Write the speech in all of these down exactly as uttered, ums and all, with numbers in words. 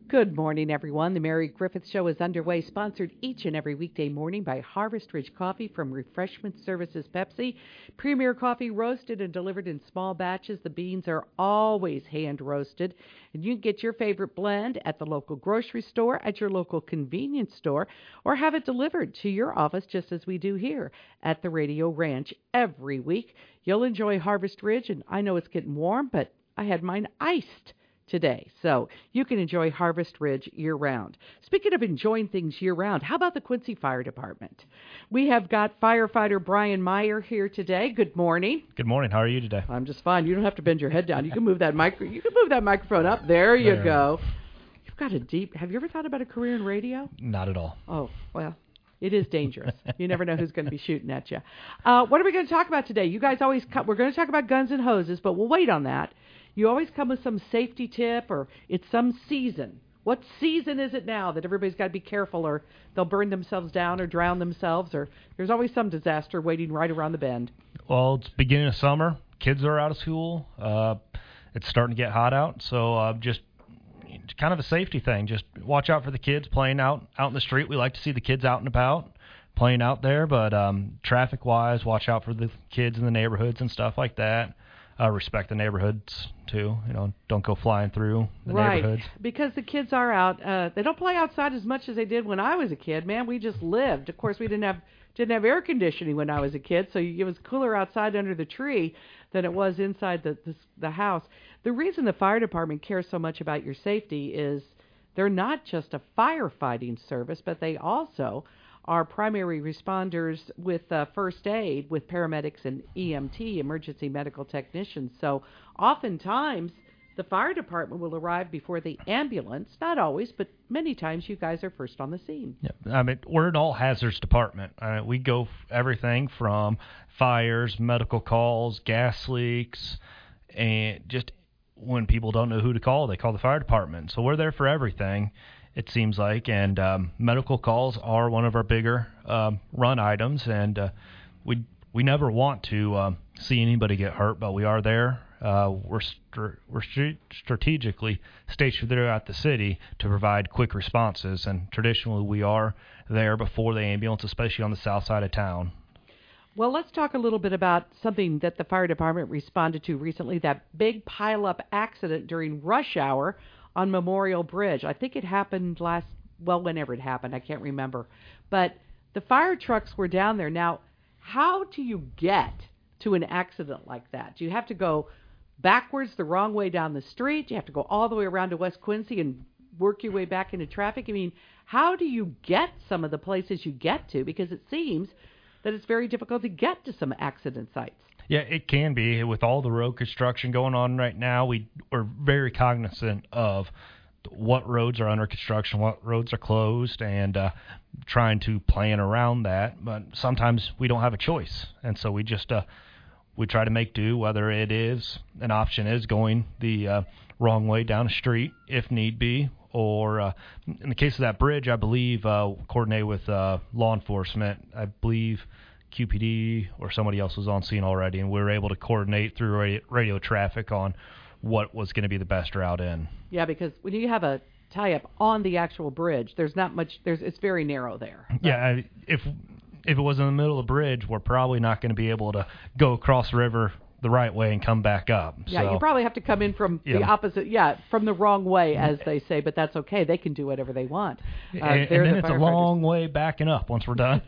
Good morning, everyone. The Mary Griffith Show is underway, sponsored each and every weekday morning by Harvest Ridge Coffee from Refreshment Services Pepsi. Premier coffee roasted and delivered in small batches. The beans are always hand-roasted. And you can get your favorite blend at the local grocery store, at your local convenience store, or have it delivered to your office just as we do here at the Radio Ranch every week. You'll enjoy Harvest Ridge, and I know it's getting warm, but I had mine iced today. So you can enjoy Harvest Ridge year-round. Speaking of enjoying things year-round, how about the Quincy Fire Department? We have got firefighter Brian Meyer here today. Good morning. Good morning. How are you today? I'm just fine. You don't have to bend your head down. You can move that micro. You can move that microphone up. There you there. go. You've got a deep. Have you ever thought about a career in radio? Not at all. Oh well. It is dangerous. You never know who's going to be shooting at you. Uh, what are we going to talk about today? You guys always come, we're going to talk about guns and hoses, but we'll wait on that. You always come with some safety tip, or it's some season. What season is it now that everybody's got to be careful, or they'll burn themselves down or drown themselves, or there's always some disaster waiting right around the bend? Well, it's beginning of summer. Kids are out of school. Uh, it's starting to get hot out, so uh, just kind of a safety thing. Just watch out for the kids playing out, out in the street. We like to see the kids out and about playing out there, but um, traffic-wise, watch out for the kids in the neighborhoods and stuff like that. Uh, respect the neighborhoods, too. You know, don't go flying through the right. neighborhoods. Because the kids are out. Uh, they don't play outside as much as they did when I was a kid. Man, we just lived. Of course, we didn't have didn't have air conditioning when I was a kid, so it was cooler outside under the tree than it was inside the, the, the house. The reason the fire department cares so much about your safety is they're not just a firefighting service, but they also are primary responders with uh, first aid, with paramedics and E M T, emergency medical technicians. So oftentimes the fire department will arrive before the ambulance. Not always, but many times you guys are first on the scene. Yeah, I mean, we're an all hazards department. Uh, we go f- everything from fires, medical calls, gas leaks, and just when people don't know who to call, they call the fire department. So we're there for everything, it seems like, and um, medical calls are one of our bigger um, run items, and uh, we we never want to um, see anybody get hurt, but we are there. Uh, we're str- we're st- strategically stationed throughout the city to provide quick responses, and traditionally we are there before the ambulance, especially on the south side of town. Well, let's talk a little bit about something that the fire department responded to recently, that big pile-up accident during rush hour on Memorial Bridge. I think it happened last, well, whenever it happened, I can't remember. But the fire trucks were down there. Now, how do you get to an accident like that? Do you have to go backwards the wrong way down the street? Do you have to go all the way around to West Quincy and work your way back into traffic? I mean, how do you get some of the places you get to? Because it seems that it's very difficult to get to some accident sites. Yeah, it can be. With all the road construction going on right now, we are very cognizant of what roads are under construction, what roads are closed, and uh, trying to plan around that. But sometimes we don't have a choice, and so we just uh, we try to make do, whether it is an option is going the uh, wrong way down the street if need be, or uh, in the case of that bridge, I believe uh, coordinate with uh, law enforcement. I believe Q P D or somebody else was on scene already, and we were able to coordinate through radio, radio traffic on what was going to be the best route in. Yeah, because when you have a tie-up on the actual bridge, there's not much. There's it's very narrow there. Yeah, I, if if it was in the middle of the bridge, we're probably not going to be able to go across the river the right way and come back up. Yeah, so, you probably have to come in from yeah. the opposite, yeah, from the wrong way, as they say, but that's okay. They can do whatever they want. Uh, and, and then the it's a long way backing up once we're done.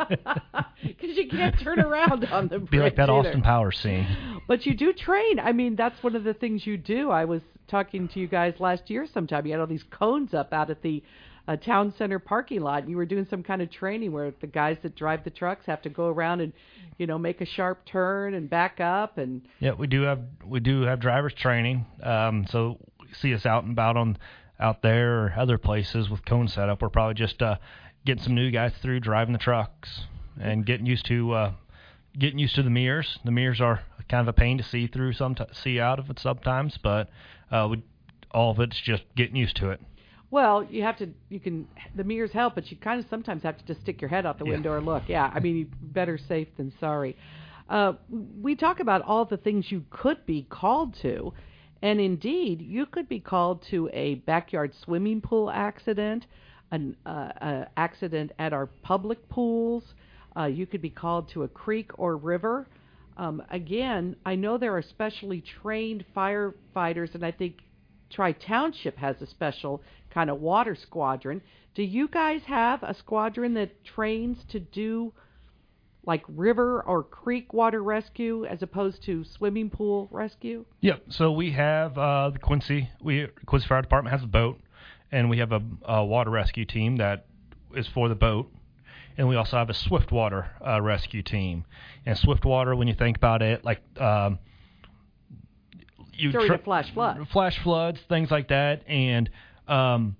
Because you can't turn around on the bridge. Be like that either. Austin Powers scene. But you do train. I mean, that's one of the things you do. I was talking to you guys last year sometime. You had all these cones up out at the a town center parking lot, and you were doing some kind of training where the guys that drive the trucks have to go around and, you know, make a sharp turn and back up. And yeah, we do have we do have drivers training. Um, so you see us out and about on out there or other places with cone setup. We're probably just uh, getting some new guys through driving the trucks and getting used to uh, getting used to the mirrors. The mirrors are kind of a pain to see through, some see out of it sometimes, but uh, we, all of it's just getting used to it. Well, you have to, you can, the mirrors help, but you kind of sometimes have to just stick your head out the yeah. window or look. Yeah, I mean, better safe than sorry. Uh, we talk about all the things you could be called to, And indeed, you could be called to a backyard swimming pool accident, an uh, uh, accident at our public pools. Uh, you could be called to a creek or river. Um, again, I know there are specially trained firefighters, and I think Tri-Township has a special kind of water squadron. Do you guys have a squadron that trains to do like river or creek water rescue as opposed to swimming pool rescue? Yep. So we have uh, the Quincy. We Quincy Fire Department has a boat, and we have a, a water rescue team that is for the boat. And we also have a Swiftwater uh, rescue team. And Swiftwater, when you think about it, like um, you during tr- a flash flood, flash floods, things like that, and um,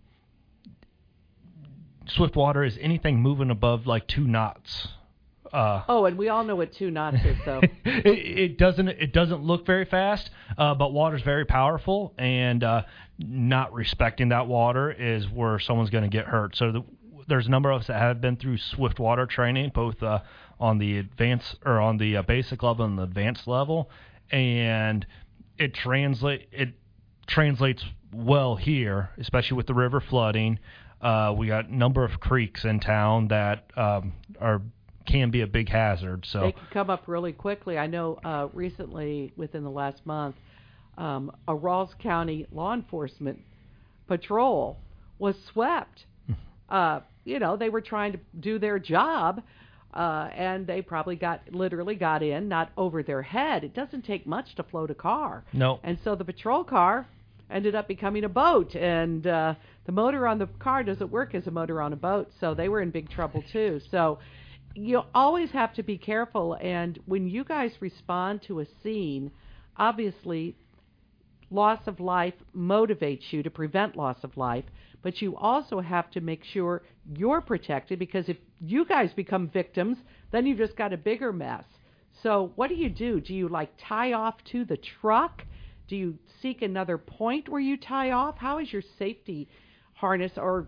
Swiftwater is anything moving above like two knots. Uh, oh, and we all know what two knots is, though. it, it doesn't it doesn't look very fast, uh, but water's very powerful, and uh, not respecting that water is where someone's going to get hurt. So the, there's a number of us that have been through Swiftwater training, both uh, on the advanced or on the uh, basic level and the advanced level, and it translate it translates well here, especially with the river flooding. Uh, we got a number of creeks in town that um, are can be a big hazard. So they can come up really quickly. I know uh, recently, within the last month, um, a Rawls County law enforcement patrol was swept. uh, you know, they were trying to do their job, uh, and they probably got literally got in, not over their head. It doesn't take much to float a car. No. And so the patrol car ended up becoming a boat, and uh, the motor on the car doesn't work as a motor on a boat, so they were in big trouble too. So you always have to be careful, and when you guys respond to a scene, obviously loss of life motivates you to prevent loss of life, but you also have to make sure you're protected, because if you guys become victims, then you've just got a bigger mess. So what do you do? Do you like tie off to the truck? Do you seek another point where you tie off? How is your safety harness? Or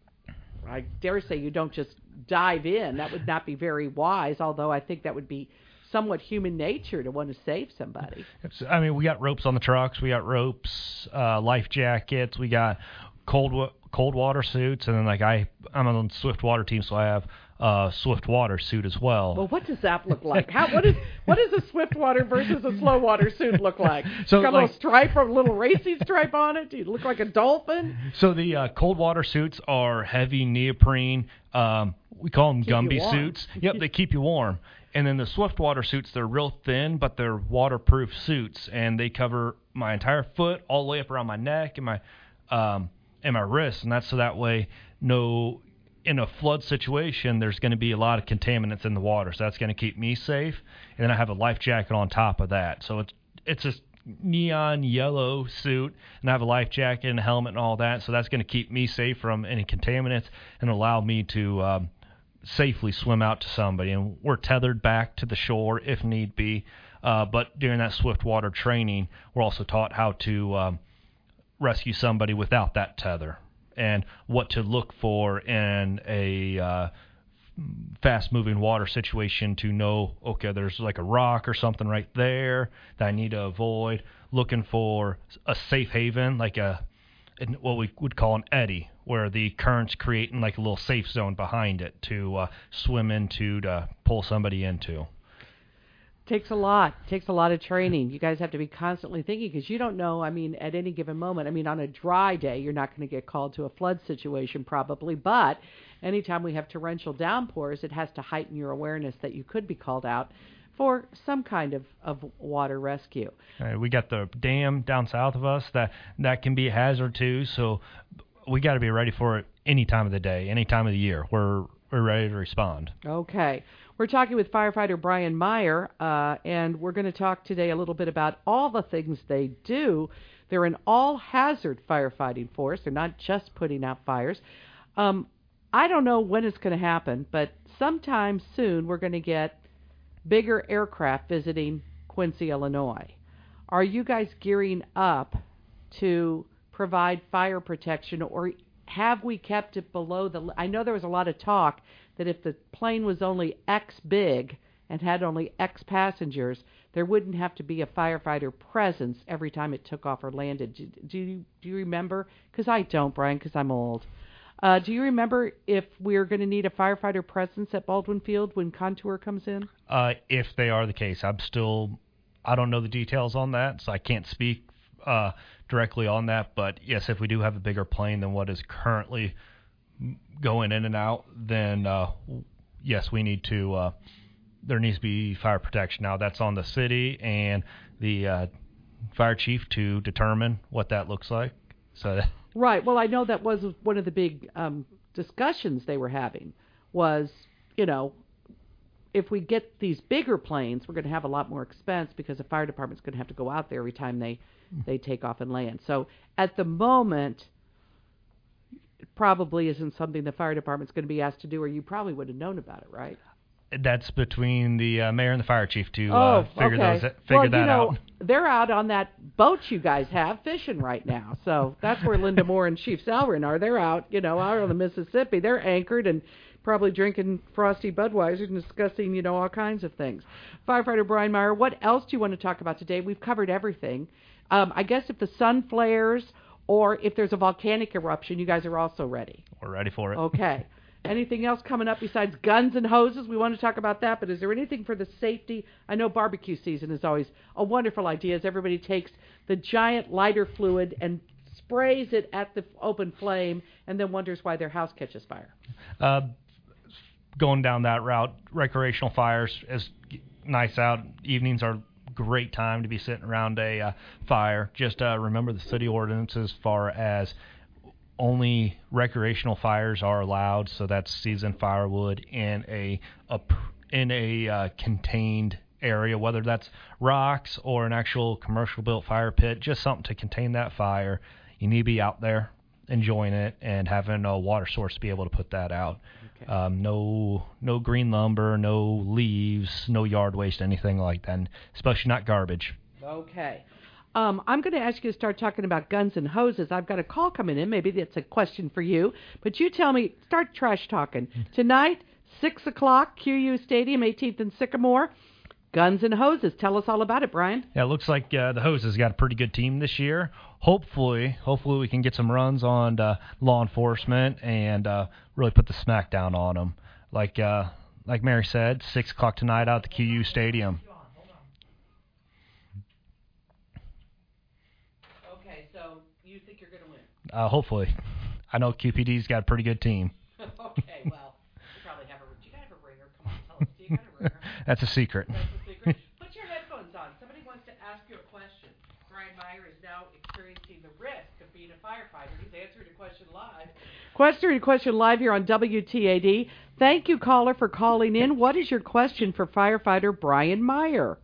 I dare say you don't just dive in. That would not be very wise, although I think that would be somewhat human nature to want to save somebody. I mean, we got ropes on the trucks. We got ropes, uh, life jackets. We got cold wa- cold water suits, and then like I, I'm on the Swiftwater team, so I have a Swiftwater suit as well. Well, what does that look like? How what is what does a Swiftwater versus a slow water suit look like? So got like, a little stripe or a little racing stripe on it? Do you look like a dolphin? So the uh, cold water suits are heavy neoprene. Um, we call them Keep you Gumby warm. suits. Yep, they keep you warm. And then the Swiftwater suits, they're real thin, but they're waterproof suits, and they cover my entire foot all the way up around my neck and my um, and my wrists, and that's so that way no in a flood situation there's going to be a lot of contaminants in the water, so that's going to keep me safe. And then I have a life jacket on top of that, so it's it's a neon yellow suit, and I have a life jacket and a helmet and all that, so that's going to keep me safe from any contaminants and allow me to um, safely swim out to somebody. And we're tethered back to the shore if need be, uh, but during that Swiftwater training we're also taught how to um, rescue somebody without that tether and what to look for in a uh, fast-moving water situation to know, okay, there's like a rock or something right there that I need to avoid, looking for a safe haven, like a what we would call an eddy, where the current's creating like a little safe zone behind it to uh, swim into, to pull somebody into. Takes a lot. Takes a lot of training. You guys have to be constantly thinking, because you don't know, I mean, at any given moment. I mean, on a dry day, you're not going to get called to a flood situation probably, but anytime we have torrential downpours, it has to heighten your awareness that you could be called out for some kind of, of water rescue. Uh, we got the dam down south of us that, that can be a hazard too, so we got to be ready for it any time of the day, any time of the year. We're, we're ready to respond. Okay. We're talking with firefighter Brian Meyer, uh, and we're going to talk today a little bit about all the things they do. They're an all-hazard firefighting force. They're not just putting out fires. Um, I don't know when it's going to happen, but sometime soon we're going to get bigger aircraft visiting Quincy, Illinois. Are you guys gearing up to provide fire protection, or have we kept it below the... I know there was a lot of talk that if the plane was only X big, and had only X passengers, there wouldn't have to be a firefighter presence every time it took off or landed. Do, do, you, do you remember? Because I don't, Brian, because I'm old. Uh, do you remember if we're going to need a firefighter presence at Baldwin Field when Contour comes in? Uh, if they are the case, I'm still, I don't know the details on that, so I can't speak uh, directly on that. But yes, if we do have a bigger plane than what is currently going in and out, then uh, yes, we need to. Uh, there needs to be fire protection. Now that's on the city and the uh, fire chief to determine what that looks like. So. Right. Well, I know that was one of the big um, discussions they were having was, you know, if we get these bigger planes, we're going to have a lot more expense because the fire department's going to have to go out there every time they, they take off and land. So at the moment, it probably isn't something the fire department's going to be asked to do, or you probably would have known about it, right? That's between the uh, mayor and the fire chief to oh, uh, figure okay. those figure well, that you know, out. They're out on that boat you guys have fishing right now. So that's where Linda Moore and Chief Salrin are. They're out, you know, out on the Mississippi. They're anchored and probably drinking frosty Budweiser and discussing, you know, all kinds of things. Firefighter Brian Meyer, what else do you want to talk about today? We've covered everything. Um, I guess if the sun flares or if there's a volcanic eruption, you guys are also ready. We're ready for it. Okay. Anything else coming up besides guns and hoses? We want to talk about that, but is there anything for the safety? I know barbecue season is always a wonderful idea as everybody takes the giant lighter fluid and sprays it at the open flame and then wonders why their house catches fire. Uh, going down that route, recreational fires is nice out. Evenings are a great time to be sitting around a uh, fire. Just uh, remember the city ordinance as far as only recreational fires are allowed, so that's seasoned firewood in a, a in a uh, contained area, whether that's rocks or an actual commercial built fire pit, just something to contain that fire. You need to be out there enjoying it and having a water source to be able to put that out. Okay. Um, no no green lumber, no leaves, no yard waste, anything like that, and especially not garbage. Okay. Um, I'm going to ask you to start talking about guns and hoses. I've got a call coming in. Maybe that's a question for you. But you tell me, start trash talking. Tonight, six o'clock, Q U Stadium, eighteenth and Sycamore. Guns and hoses. Tell us all about it, Brian. Yeah, it looks like uh, the hoses got a pretty good team this year. Hopefully, hopefully we can get some runs on uh, law enforcement and uh, really put the smack down on them. Like, uh, like Mary said, six o'clock tonight out at the Q U Stadium. So you think you're going to win? Uh, hopefully. I know Q P D's got a pretty good team. Okay, well, you probably have a... Do you guys have a ringer? Come on, tell us. Do you got a ringer? That's a secret. That's a secret. Put your headphones on. Somebody wants to ask you a question. Brian Meyer is now experiencing the risk of being a firefighter. He's answering a question live. Question question live here on W T A D. Thank you, caller, for calling in. What is your question for firefighter Brian Meyer?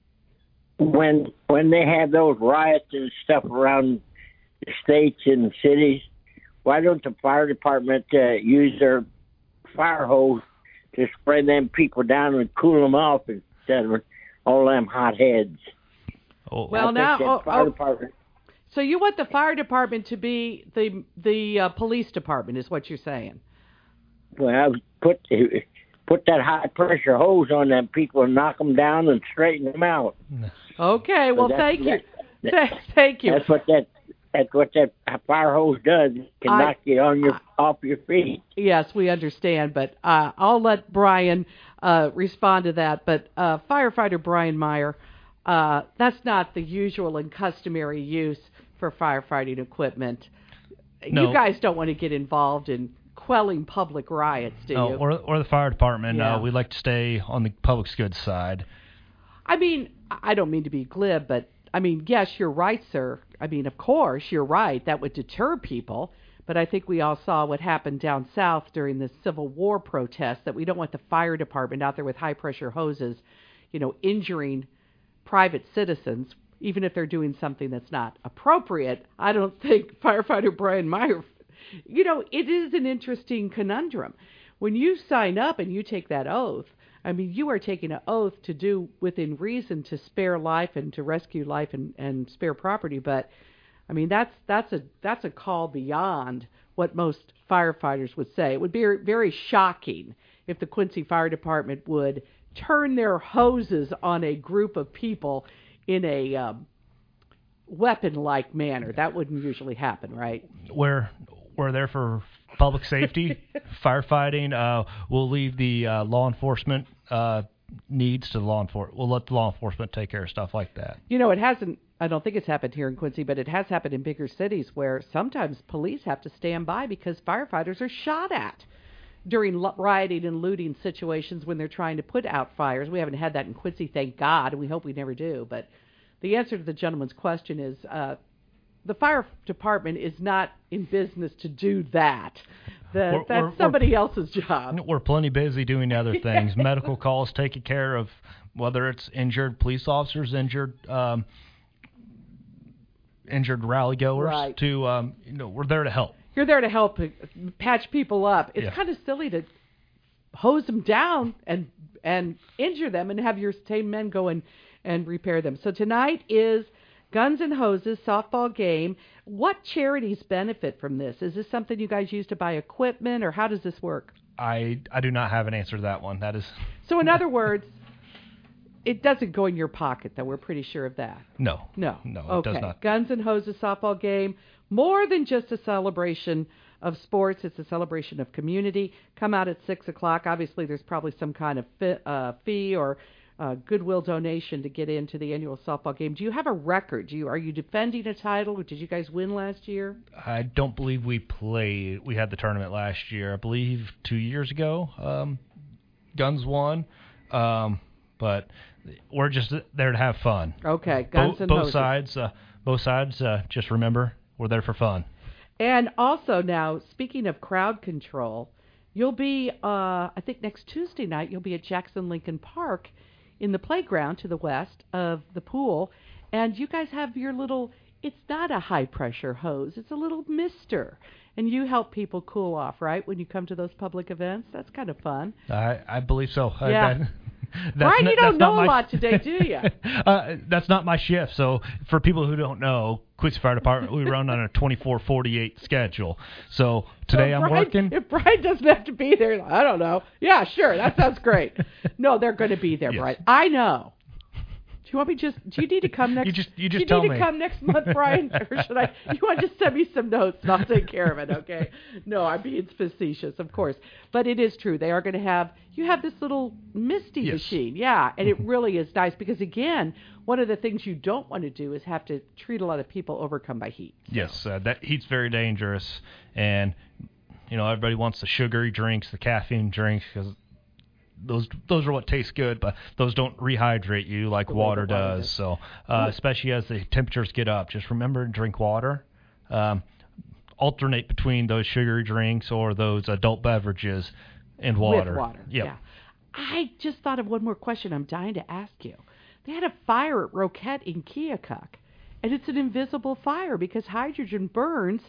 When when they have those riots and stuff around the states and cities, why don't the fire department uh, use their fire hose to spray them people down and cool them off instead of all them hot heads? Oh. Well, now, oh, fire oh, department, so you want the fire department to be the the uh, police department, is what you're saying? well, put put that high pressure hose on them people and knock them down and straighten them out. Okay, well, So thank you. that- Th- Thank you. That's what that that's what that fire hose does. It can I- knock you on your off your feet. Yes, we understand, but uh, I'll let Brian uh, respond to that. But uh, firefighter Brian Meyer, uh, that's not the usual and customary use for firefighting equipment. No. You guys don't want to get involved in quelling public riots, do No, you? or or the fire department. Yeah. Uh, we like to stay on the public's good side. I mean, I don't mean to be glib, but I mean, yes, you're right, sir. I mean, of course, you're right. That would deter people. But I think we all saw what happened down south during the Civil War protests, that we don't want the fire department out there with high-pressure hoses, you know, injuring private citizens, even if they're doing something that's not appropriate. I don't think firefighter Brian Meyer, you know, it is an interesting conundrum. When you sign up and you take that oath, I mean, you are taking an oath to do within reason to spare life and to rescue life and, and spare property. But, I mean, that's that's a that's a call beyond what most firefighters would say. It would be very shocking if the Quincy Fire Department would turn their hoses on a group of people in a um, weapon-like manner. That wouldn't usually happen, right? We're, we're there for public safety, firefighting. Uh, we'll leave the uh, law enforcement uh, needs to the law enforcement. We'll let the law enforcement take care of stuff like that. You know, it hasn't, I don't think it's happened here in Quincy, but it has happened in bigger cities where sometimes police have to stand by because firefighters are shot at during lo- rioting and looting situations when they're trying to put out fires. We haven't had that in Quincy, thank God, and we hope we never do. But the answer to the gentleman's question is uh, the fire department is not in business to do that. The, We're- that's we're- somebody we're- else's job. We're plenty busy doing other things. Medical calls, taking care of whether it's injured police officers, injured um, injured rally goers. Right. To um, you know, we're there to help. You're there to help uh, patch people up. It's Yeah. kind of silly to hose them down and and injure them and have your same men go and, and repair them. So tonight is Guns and Hoses softball game. What charities benefit from this? Is this something you guys use to buy equipment, or how does this work? I I do not have an answer to that one. That is So in other words, it doesn't go in your pocket, though. We're pretty sure of that. no, No. no, it okay. does not. Guns and Hoses softball game. More than just a celebration of sports. It's a celebration of community. Come out at six o'clock. Obviously, there's probably some kind of fi- uh, fee or uh, goodwill donation to get into the annual softball game. Do you have a record? Do you Are you defending a title? Did you guys win last year? I don't believe we played. We had the tournament last year. I believe two years ago. Um, Guns won, um, but we're just there to have fun. Okay, Guns Bo- and both Hoses. sides. Uh, both sides. Uh, just remember, we're there for fun. And also now, speaking of crowd control, you'll be, uh, I think next Tuesday night, you'll be at Jackson Lincoln Park in the playground to the west of the pool. And you guys have your little, it's not a high-pressure hose, it's a little mister. And you help people cool off, right, when you come to those public events? That's kind of fun. I, I believe so. I- Yeah. that- that's Brian, not- you don't that's not know a my- lot today, do you? uh, that's not my shift. So for people who don't know, Quincy Fire Department, we run on a twenty-four forty-eight schedule. So today So I'm Brian, working. If Brian doesn't have to be there, I don't know. Yeah, sure, that sounds great. No, they're going to be there, Yes. Brian. I know. Do you want me just? Do you need to come next? You just- you do just you tell need me. to come next month, Brian, or should I? You want to just send me some notes and I'll take care of it, okay? No, I'm being facetious, of course, but it is true. They are going to have. You have this little misty Yes. machine, yeah, and it really is nice because again, one of the things you don't want to do is have to treat a lot of people overcome by heat. Yes, uh, that heat's very dangerous, and you know everybody wants the sugary drinks, the caffeine drinks, because those those are what taste good, but those don't rehydrate you like The way water that water does. does. So, uh, especially as the temperatures get up, just remember to drink water. Um, alternate between those sugary drinks or those adult beverages and water. With water, Yep. yeah. I just thought of one more question I'm dying to ask you. They had a fire at Roquette in Keokuk, and it's an invisible fire because hydrogen burns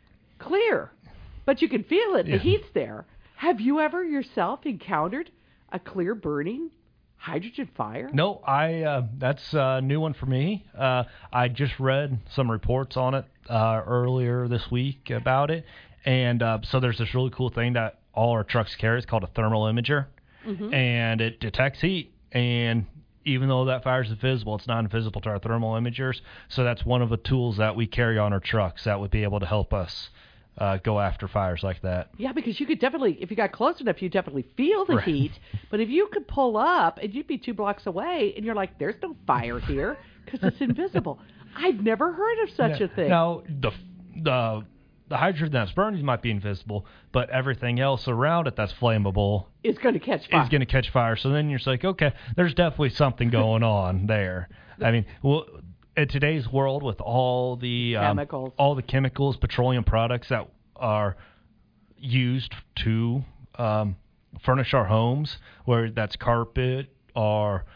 clear, but you can feel it. Yeah. The heat's there. Have you ever yourself encountered a clear burning hydrogen fire? No, I uh, that's a new one for me. Uh, I just read some reports on it uh, earlier this week about it, and uh, so there's this really cool thing that all our trucks carry. It's called a thermal imager, Mm-hmm. and it detects heat. And even though that fire is invisible, it's not invisible to our thermal imagers. So that's one of the tools that we carry on our trucks that would be able to help us uh, go after fires like that. Yeah, because you could definitely, if you got close enough, you definitely feel the Right. heat. But if you could pull up and you'd be two blocks away and you're like, there's no fire here because it's invisible. I've never heard of such a thing. Now, the the the hydrogen that's burning might be invisible, but everything else around it that's flammable It's going to catch fire. is going to catch fire. So then you're just like, okay, there's definitely something going on there. I mean, well, in today's world with all the um, Chemicals. all the chemicals, petroleum products that are used to um, furnish our homes, where that's carpet or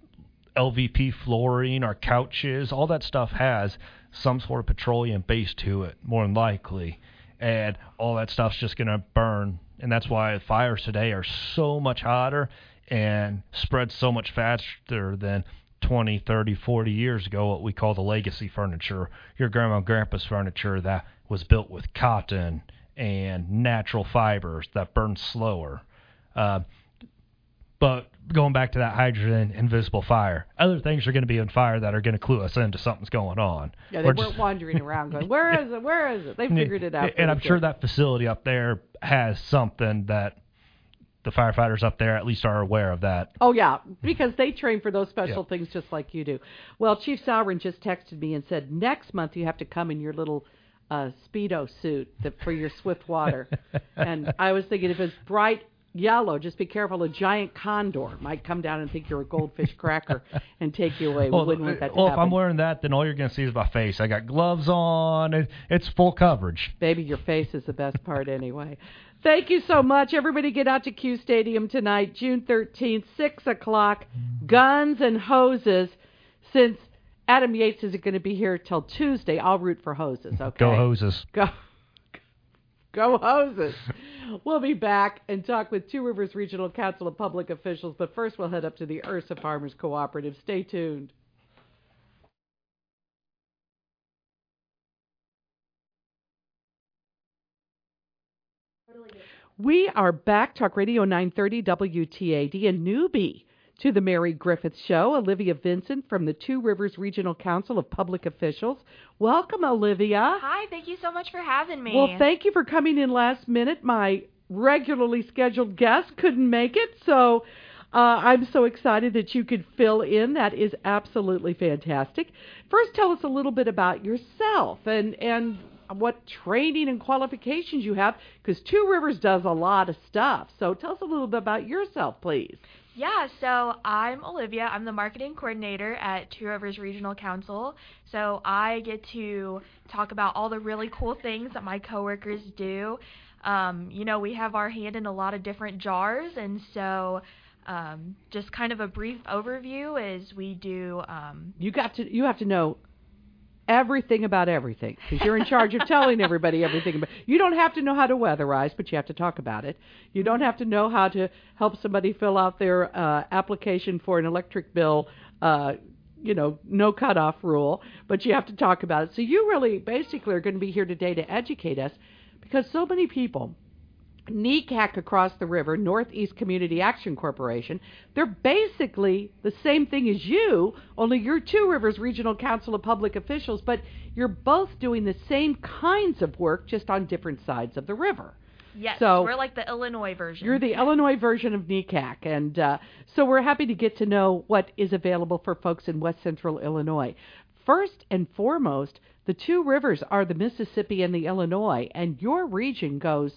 L V P flooring, our couches, all that stuff has some sort of petroleum base to it, more than likely, and all that stuff's just going to burn. And that's why fires today are so much hotter and spread so much faster than twenty, thirty, forty years ago, what we call the legacy furniture, your grandma and grandpa's furniture that was built with cotton and natural fibers that burn slower. Uh, But going back to that hydrogen invisible fire, other things are going to be on fire that are going to clue us into something's going on. Yeah, they We're weren't just, wandering around going, where is it, where is it? They figured it out. And I'm quick. sure that facility up there has something that the firefighters up there at least are aware of that. Oh, yeah, because they train for those special Yeah. things just like you do. Well, Chief Sauron just texted me and said, next month you have to come in your little uh, Speedo suit that, for your swift water. And I was thinking if it's bright yellow, just be careful. A giant condor might come down and think you're a goldfish cracker and take you away. Well, we wouldn't want that to well if happen. I'm wearing that, then all you're going to see is my face. I got gloves on. It, it's full coverage. Baby, your face is the best part anyway. Thank you so much. Everybody get out to Q Stadium tonight, June thirteenth, six o'clock. Guns and hoses. Since Adam Yates isn't going to be here till Tuesday, I'll root for hoses, okay? Go hoses. Go, go hoses. We'll be back and talk with Two Rivers Regional Council of Public Officials, but first we'll head up to the Ursa Farmers Cooperative. Stay tuned. We are back, Talk Radio nine thirty W T A D, a newbie to the Mary Griffith Show, Olivia Vincent from the Two Rivers Regional Council of Public Officials. Welcome, Olivia. Hi, thank you so much for having me. Well, thank you for coming in last minute. My regularly scheduled guest couldn't make it, so uh, I'm so excited that you could fill in. That is absolutely fantastic. First, tell us a little bit about yourself and, and what training and qualifications you have, because Two Rivers does a lot of stuff. So tell us a little bit about yourself, please. Yeah, so I'm Olivia. I'm the marketing coordinator at Two Rivers Regional Council. So I get to talk about all the really cool things that my coworkers do. Um, you know, we have our hand in a lot of different jars, and so um, just kind of a brief overview is we do. Um, you got to you have to know everything about everything, because you're in charge of telling everybody everything about. You don't have to know how to weatherize, but you have to talk about it. You don't have to know how to help somebody fill out their uh, application for an electric bill, uh, you know, no cutoff rule, but you have to talk about it. So you really basically are going to be here today to educate us, because so many people, N E C A C across the river, Northeast Community Action Corporation, they're basically the same thing as you, only you're Two Rivers Regional Council of Public Officials, but you're both doing the same kinds of work, just on different sides of the river. yes, So we're like the Illinois version. You're the Illinois version of N E C A C, and uh, so we're happy to get to know what is available for folks in West Central Illinois. First and foremost, the two rivers are the Mississippi and the Illinois, and your region goes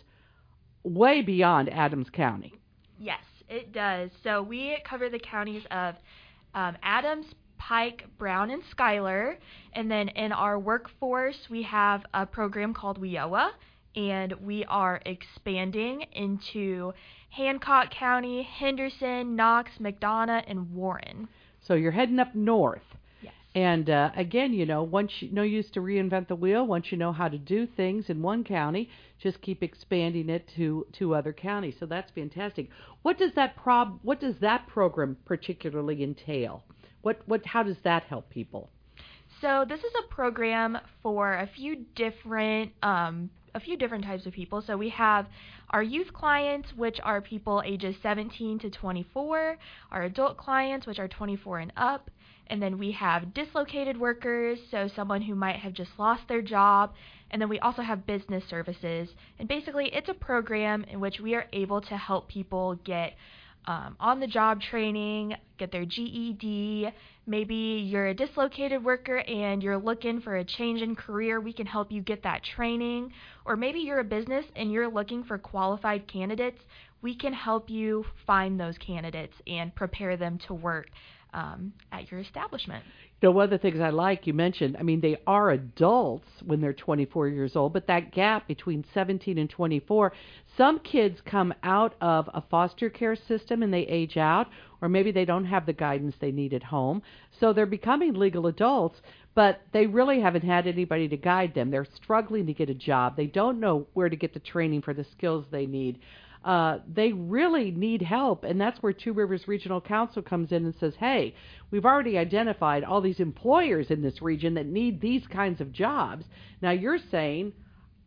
way beyond Adams County. Yes, it does. So we cover the counties of um, Adams, Pike, Brown, and Schuyler. And then in our workforce, we have a program called W I O A, and we are expanding into Hancock County, Henderson, Knox, McDonough, and Warren. So you're heading up north. Yes. And uh, again, you know, once you, no use to reinvent the wheel. Once you know how to do things in one county, just keep expanding it to, to other counties. So that's fantastic. What does that prob? What does that program particularly entail? What what? How does that help people? So this is a program for a few different um, a few different types of people. So we have our youth clients, which are people ages seventeen to twenty-four, our adult clients, which are twenty-four and up, and then we have dislocated workers, so someone who might have just lost their job, and then we also have business services. And basically it's a program in which we are able to help people get Um, on-the-job training, get their G E D. Maybe you're a dislocated worker and you're looking for a change in career. We can help you get that training. Or maybe you're a business and you're looking for qualified candidates. We can help you find those candidates and prepare them to work um, at your establishment. You know, one of the things I like, you mentioned, I mean, they are adults when they're twenty-four years old, but that gap between seventeen and twenty-four, some kids come out of a foster care system and they age out, or maybe they don't have the guidance they need at home. So they're becoming legal adults, but they really haven't had anybody to guide them. They're struggling to get a job. They don't know where to get the training for the skills they need. Uh, they really need help, and that's where Two Rivers Regional Council comes in and says, hey, we've already identified all these employers in this region that need these kinds of jobs. Now you're saying,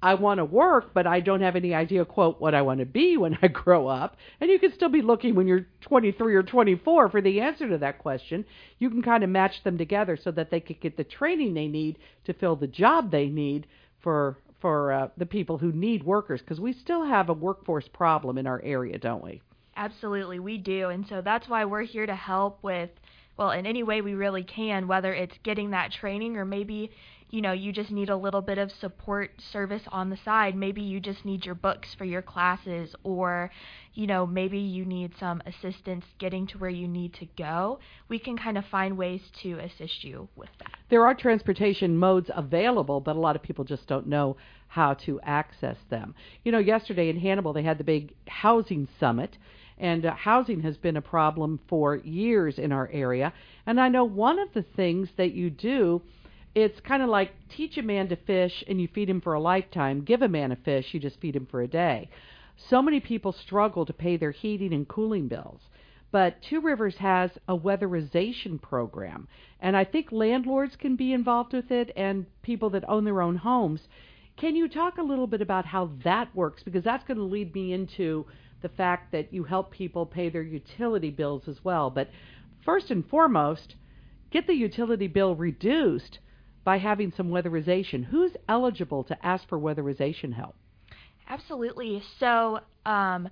I want to work, but I don't have any idea, quote, what I want to be when I grow up. And you can still be looking when you're twenty-three or twenty-four for the answer to that question. You can kind of match them together so that they could get the training they need to fill the job they need for for uh, the people who need workers, because we still have a workforce problem in our area, don't we? Absolutely, we do. And so that's why we're here to help with, well, in any way we really can, whether it's getting that training or maybe, you know, you just need a little bit of support service on the side. Maybe you just need your books for your classes, or, you know, maybe you need some assistance getting to where you need to go. We can kind of find ways to assist you with that. There are transportation modes available, but a lot of people just don't know how to access them. You know, yesterday in Hannibal, they had the big housing summit, and uh, housing has been a problem for years in our area. And I know one of the things that you do, it's kind of like teach a man to fish and you feed him for a lifetime. Give a man a fish, you just feed him for a day. So many people struggle to pay their heating and cooling bills. But Two Rivers has a weatherization program, and I think landlords can be involved with it and people that own their own homes. Can you talk a little bit about how that works? Because that's going to lead me into the fact that you help people pay their utility bills as well. But first and foremost, get the utility bill reduced by having some weatherization. Who's eligible to ask for weatherization help? Absolutely. So um,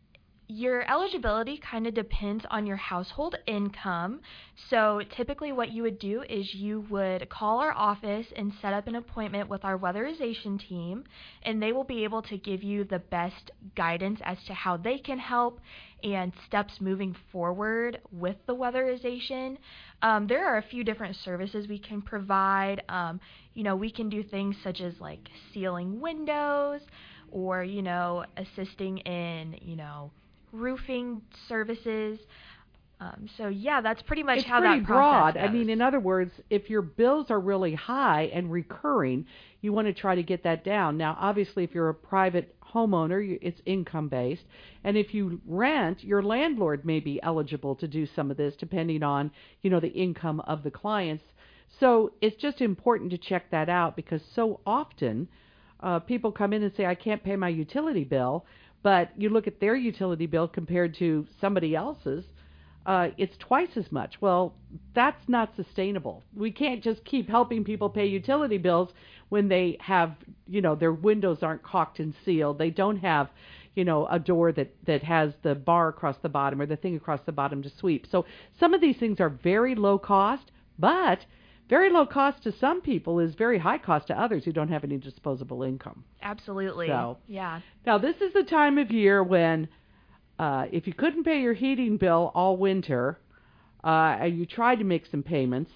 your eligibility kind of depends on your household income. So typically what you would do is you would call our office and set up an appointment with our weatherization team, and they will be able to give you the best guidance as to how they can help and steps moving forward with the weatherization. Um, there are a few different services we can provide. Um, you know, we can do things such as like sealing windows, or, you know, assisting in, you know, roofing services. Um, so yeah, that's pretty much it's how pretty that broad. process goes. I mean, in other words, if your bills are really high and recurring, you want to try to get that down. Now, obviously, if you're a private homeowner, you, it's income-based. And if you rent, your landlord may be eligible to do some of this, depending on, you know, the income of the clients. So it's just important to check that out, because so often uh, people come in and say, I can't pay my utility bill, but you look at their utility bill compared to somebody else's, uh, it's twice as much. Well, that's not sustainable. We can't just keep helping people pay utility bills when they have, you know, their windows aren't caulked and sealed. They don't have, you know, a door that, that has the bar across the bottom or the thing across the bottom to sweep. So some of these things are very low cost, but very low cost to some people is very high cost to others who don't have any disposable income. Absolutely. So, yeah. Now, this is the time of year when uh, if you couldn't pay your heating bill all winter, uh, and you tried to make some payments,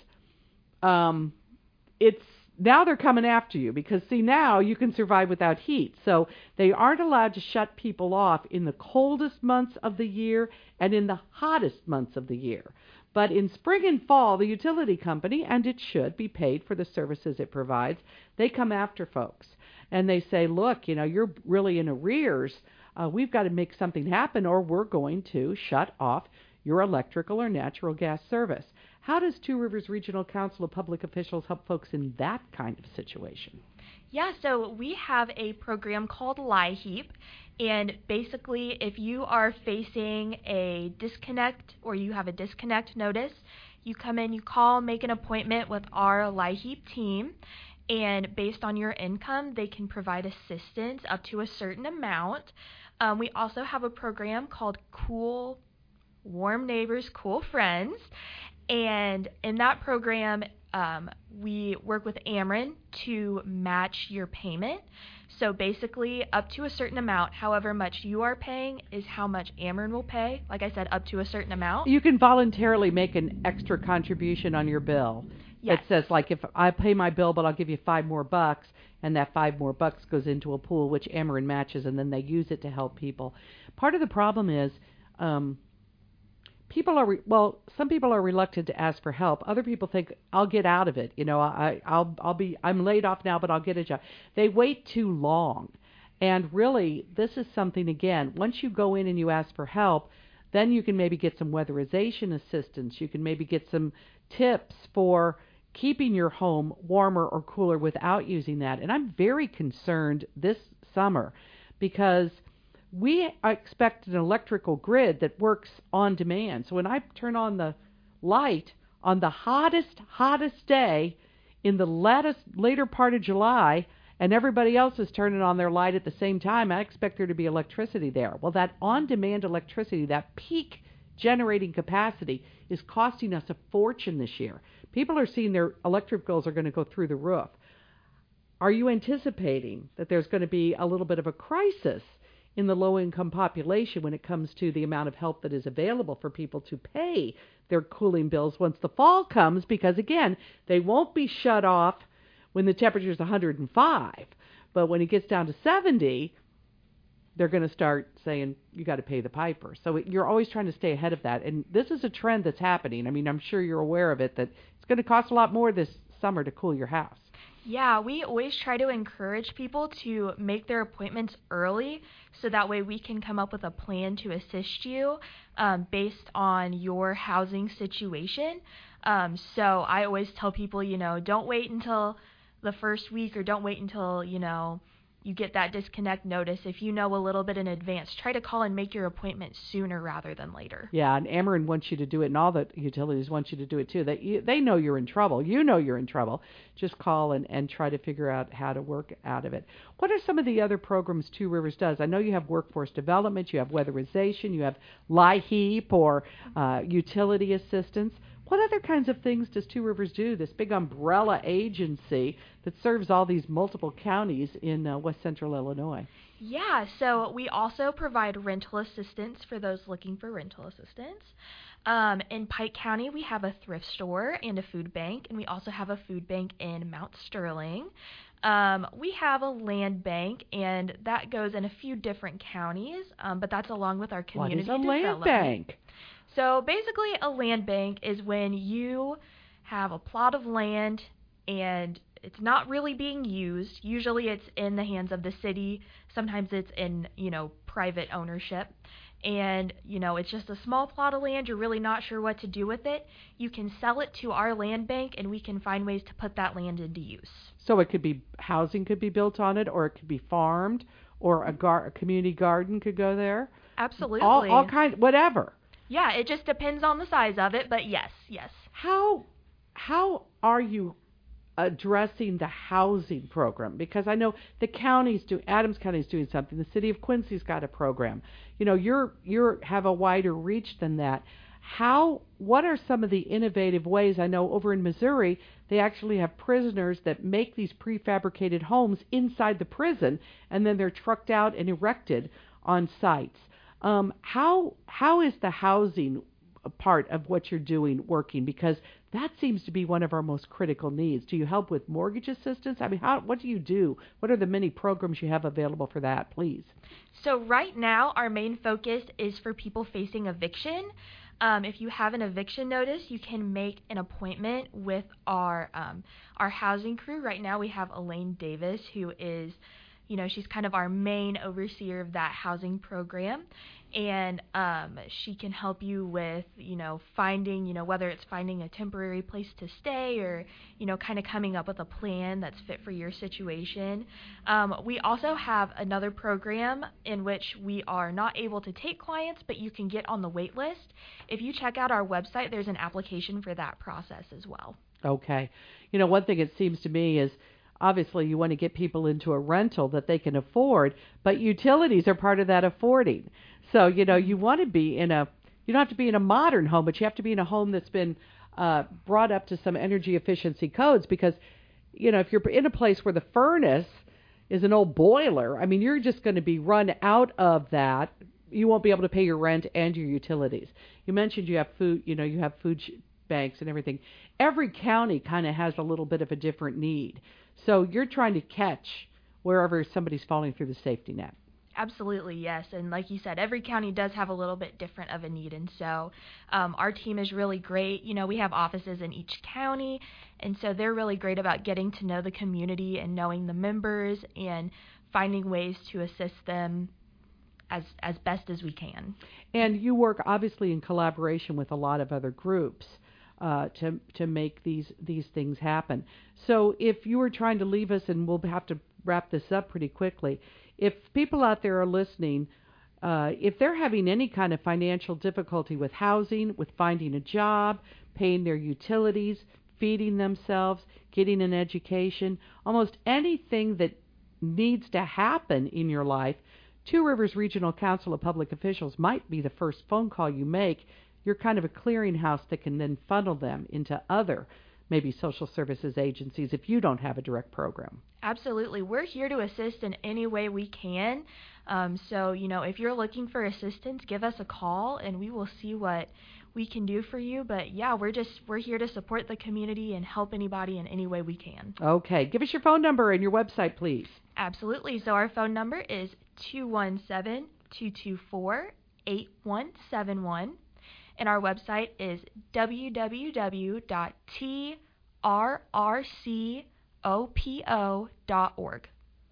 um, it's now they're coming after you, because, see, now you can survive without heat. So they aren't allowed to shut people off in the coldest months of the year and in the hottest months of the year. But in spring and fall, the utility company, and it should be paid for the services it provides, they come after folks. And they say, look, you know, you're really in arrears. Uh, we've got to make something happen, or we're going to shut off your electrical or natural gas service. How does Two Rivers Regional Council of Public Officials help folks in that kind of situation? Yeah, so we have a program called LIHEAP, and basically if you are facing a disconnect or you have a disconnect notice, you come in, you call, make an appointment with our LIHEAP team, and based on your income, they can provide assistance up to a certain amount. Um, we also have a program called Cool Warm Neighbors, Cool Friends, and in that program, um, we work with Ameren to match your payment. So basically, up to a certain amount, however much you are paying is how much Ameren will pay. Like I said, up to a certain amount. You can voluntarily make an extra contribution on your bill. Yes. It says, like, if I pay my bill, but I'll give you five more bucks, and that five more bucks goes into a pool, which Ameren matches, and then they use it to help people. Part of the problem is um, people are, re- well, some people are reluctant to ask for help. Other people think, I'll get out of it. You know, I, I'll, I'll be, I'm laid off now, but I'll get a job. They wait too long. And really, this is something, again, once you go in and you ask for help, then you can maybe get some weatherization assistance. You can maybe get some tips for, keeping your home warmer or cooler without using that. And I'm very concerned this summer because we expect an electrical grid that works on demand. So when I turn on the light on the hottest, hottest day in the latest, later part of July, and everybody else is turning on their light at the same time, I expect there to be electricity there. Well, that on-demand electricity, that peak generating capacity, is costing us a fortune this year. People are seeing their electric bills are going to go through the roof. Are you anticipating that there's going to be a little bit of a crisis in the low-income population when it comes to the amount of help that is available for people to pay their cooling bills once the fall comes? Because, again, they won't be shut off when the temperature is one hundred five. But when it gets down to seventy, they're going to start saying, you got to pay the piper. So it, you're always trying to stay ahead of that. And this is a trend that's happening. I mean, I'm sure you're aware of it, that it's going to cost a lot more this summer to cool your house. Yeah, we always try to encourage people to make their appointments early so that way we can come up with a plan to assist you um, based on your housing situation. Um, so I always tell people, you know, don't wait until the first week or don't wait until, you know, you get that disconnect notice. If you know a little bit in advance, try to call and make your appointment sooner rather than later. Yeah, and Ameren wants you to do it, and all the utilities want you to do it too. They you, they know you're in trouble. You know you're in trouble. Just call and, and try to figure out how to work out of it. What are some of the other programs Two Rivers does? I know you have workforce development, you have weatherization, you have LIHEAP or uh, utility assistance. What other kinds of things does Two Rivers do, this big umbrella agency that serves all these multiple counties in uh, west central Illinois? Yeah, so we also provide rental assistance for those looking for rental assistance. Um, in Pike County, we have a thrift store and a food bank, and we also have a food bank in Mount Sterling. Um, we have a land bank, and that goes in a few different counties, um, but that's along with our community What is a land development. bank? So basically, a land bank is when you have a plot of land and it's not really being used. Usually it's in the hands of the city. Sometimes it's in, you know, private ownership. And, you know, it's just a small plot of land. You're really not sure what to do with it. You can sell it to our land bank, and we can find ways to put that land into use. So it could be, housing could be built on it, or it could be farmed, or a, gar- a community garden could go there. Absolutely. All, all kinds, whatever. Yeah, it just depends on the size of it, but yes, yes. How how are you addressing the housing program? Because I know the county's do Adams County is doing something. The city of Quincy's got a program. You know, you're you're have a wider reach than that. How what are some of the innovative ways? I know over in Missouri they actually have prisoners that make these prefabricated homes inside the prison, and then they're trucked out and erected on sites. Um, how how is the housing part of what you're doing working? Because that seems to be one of our most critical needs. Do you help with mortgage assistance? I mean, how what do you do? What are the many programs you have available for that, please? So right now, our main focus is for people facing eviction. Um, if you have an eviction notice, you can make an appointment with our um, our housing crew. Right now, we have Elaine Davis, who is You know, she's kind of our main overseer of that housing program, and um, she can help you with, you know, finding, you know, whether it's finding a temporary place to stay or, you know, kind of coming up with a plan that's fit for your situation. Um, we also have another program in which we are not able to take clients, but you can get on the wait list. If you check out our website, there's an application for that process as well. Okay. You know, one thing it seems to me is, obviously, you want to get people into a rental that they can afford, but utilities are part of that affording. So, you know, you want to be in a, you don't have to be in a modern home, but you have to be in a home that's been uh, brought up to some energy efficiency codes because, you know, if you're in a place where the furnace is an old boiler, I mean, you're just going to be run out of that. You won't be able to pay your rent and your utilities. You mentioned you have food, you know, you have food banks and everything. Every county kind of has a little bit of a different need. So you're trying to catch wherever somebody's falling through the safety net. Absolutely, yes. And like you said, every county does have a little bit different of a need. And so um, our team is really great. You know, we have offices in each county. And so they're really great about getting to know the community and knowing the members and finding ways to assist them as as best as we can. And you work obviously in collaboration with a lot of other groups. uh, to to make these these things happen. So if you were trying to leave us, and we'll have to wrap this up pretty quickly, if people out there are listening, uh, if they're having any kind of financial difficulty with housing, with finding a job, paying their utilities, feeding themselves, getting an education, almost anything that needs to happen in your life, Two Rivers Regional Council of Public Officials might be the first phone call you make. You're kind of a clearinghouse that can then funnel them into other, maybe social services agencies if you don't have a direct program. Absolutely. We're here to assist in any way we can. Um, so, you know, if you're looking for assistance, give us a call and we will see what we can do for you. But yeah, we're just, we're here to support the community and help anybody in any way we can. Okay. Give us your phone number and your website, please. Absolutely. So our phone number is two one seven, two two four, eight one seven one. And our website is w w w dot t r r c o p o dot org.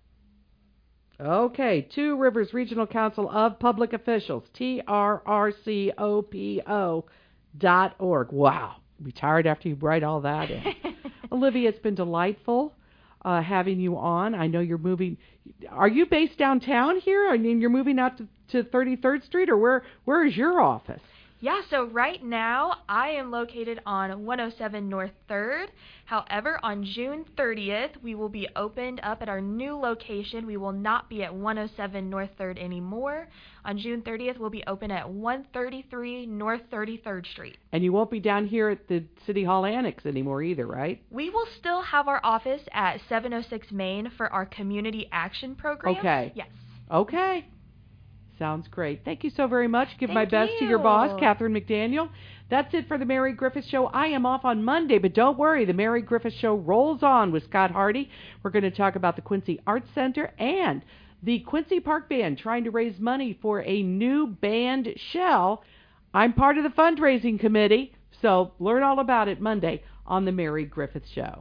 Okay, Two Rivers Regional Council of Public Officials, T R R C O P O dot org. Wow, you'll be tired after you write all that in. Olivia, it's been delightful uh, having you on. I know you're moving. Are you based downtown here? I mean, you're moving out to, to thirty-third Street, or where? Where is your office? Yeah, so right now I am located on one oh seven North third. However, on June thirtieth, we will be opened up at our new location. We will not be at one oh seven North third anymore. On June thirtieth, we'll be open at one thirty-three North thirty-third Street. And you won't be down here at the City Hall Annex anymore either, right? We will still have our office at seven oh six Main for our Community Action Program. Okay. Yes. Okay. Sounds great. Thank you so very much. Give Thank my best you. to your boss, Catherine McDaniel. That's it for the Mary Griffith Show. I am off on Monday, but don't worry. The Mary Griffith Show rolls on with Scott Hardy. We're going to talk about the Quincy Arts Center and the Quincy Park Band trying to raise money for a new band shell. I'm part of the fundraising committee, so learn all about it Monday on the Mary Griffith Show.